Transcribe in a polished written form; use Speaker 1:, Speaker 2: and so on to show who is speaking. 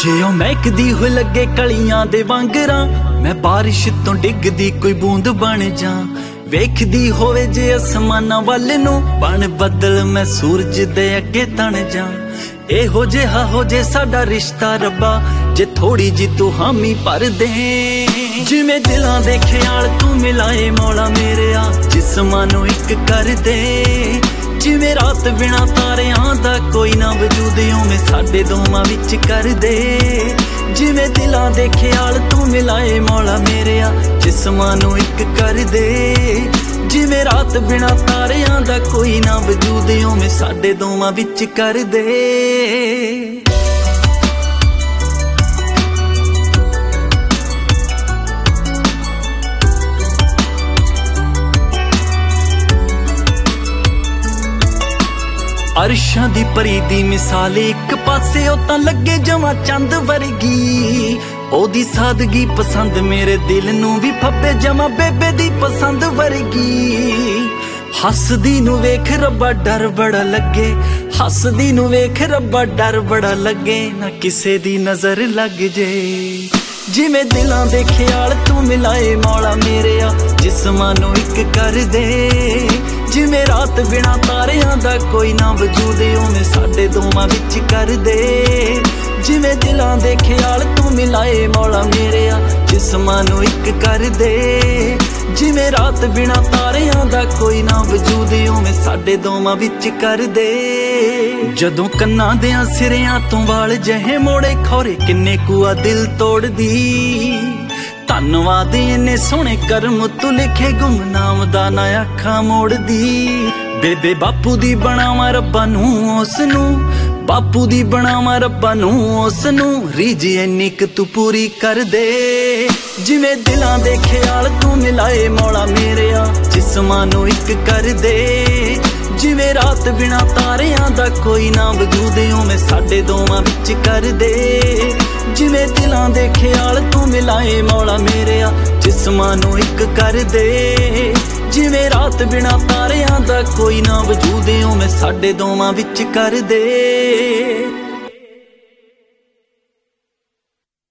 Speaker 1: जे ओ महकदी हुई लगे कलियां दे वांगरां, मैं बारिश तो डिगदी कोई बूंद बन जा। वेखदी होवे जे आसमानां वल नूं, बन बदल मैं सूरज दे अगे तन जा। एहो जिहा हो जे साडा रिश्ता रब्बा, जे थोड़ी जी तू हामी भर दे। जिवें दिलां दे ख्याल तू मिलाए मौला मेरेया, जिस्मां नूं इक कर दे। जिवें रात बिना तारियां दा कोई ना वजूद, उवें साडे दोवां विच कर दे। जिवें दिलां दे ख्याल तू मिलाए मौला मेरेया, जिस्मां नूं इक कर दे। जिवें रात बिना तारियां दा कोई ना वजूद, उवें साडे दोवां विच कर दे। अरशां दी परी दी मिसाल एक पासे ओ तां लगे जमा चंद वर्गी। ओदी सादगी पसंद मेरे दिल नूं भी फब्बे जमा बेबे दी पसंद वर्गी। हसदी नूं वेख रब्बा डर बड़ा लगे, हसदी नूं वेख रब्बा डर बड़ा लगे, ना किसे दी नजर लग जे। जिवें दिलां दे ख्याल तू मिलाए मौला मेरेया, जिस्मां नूं इक कर दे। जिवें रात बिना तारियां दा कोई ना वजूद, उवें साडे दोवां विच कर दे। जिवें दिलां दे ख्याल तू मिलाए मौला मेरेया, जिस्मां नूं इक कर दे। जिवें रात बिना तारियां दा कोई ना वजूद, उवें साडे दोवां विच कर दे। जदों कन्नां देयां सिरियां तों वाल जहे मोड़े, खौरे किन्ने कुआ दिल तोड़ दी। धन्नवाद इन्ने सोहणे करम तू लिखे, गुमनाम दा ना अखां मोड़ दी। बेबे बापू दी बनावा रब्बा नूं उसनूं, बापू दी बनावा रब्बा नूं उसनूं, रीझ इन्नी क तू पूरी कर दे। जिवें दिलां दे ख्याल तू मिलाए मौला मेरेया, जिस्मां नूं इक कर दे। जिवें रात बिना तारियां दा कोई ना वजूद, उवें साडे दोवां विच कर दे। जिवें दिलां दे ख्याल तू मिलाए मौला मेरेया, जिस्मां नूं इक कर दे। जिवें रात बिना तारियां दा कोई ना वजूद, उवें साडे दोवां विच कर दे।